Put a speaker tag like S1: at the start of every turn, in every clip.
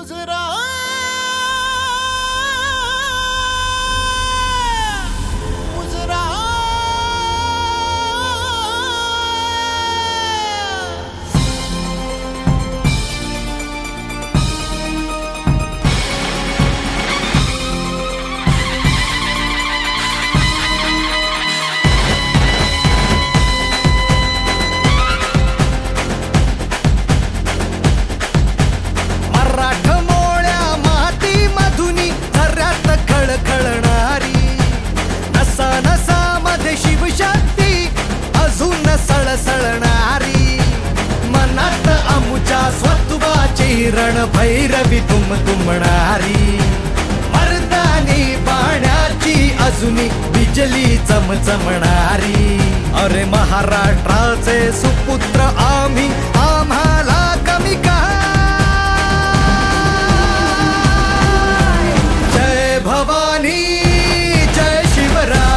S1: मुजरा मुजरा सळसळणारी मनात आमुच्या स्वत्वाची रणभैरवी तुमणारी मर्दानी पाण्याची अजूनी बिजली चमचमणारी अरे महाराष्ट्राचे सुपुत्र आम्ही आम्हाला कमी काय जय भवानी जय शिवराय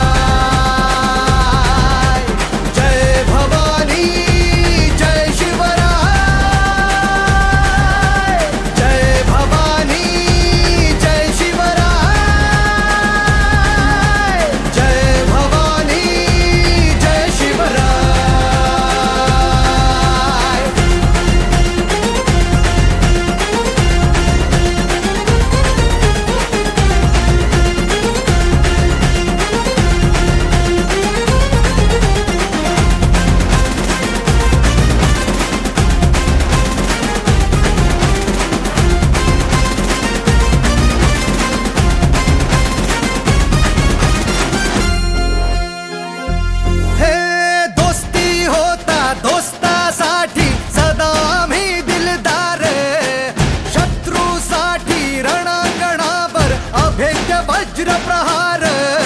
S1: प्रहार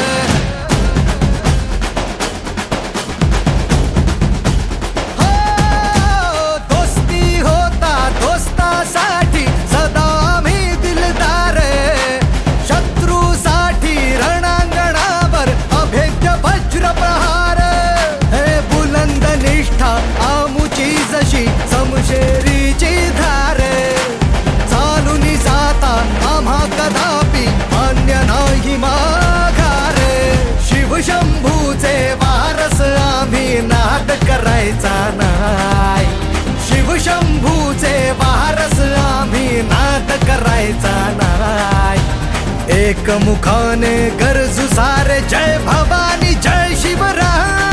S1: दोस्ती होता दोस्तासाठी सदा आम्ही दिलदार शत्रूसाठी रणांगणावर अभेद्य वज्र प्रहार हे बुलंद निष्ठा आमुची जशी समशेरीची धार चालून जाता आम्हा कदापि मान्य नाही माघार शिवशंभूचे वारस आम्ही नाद करायचा नाही शिवशंभूचे वारस आम्ही नाद करायचा नाही एकमुखाने गरजू सारे जय भवानी जय शिवराय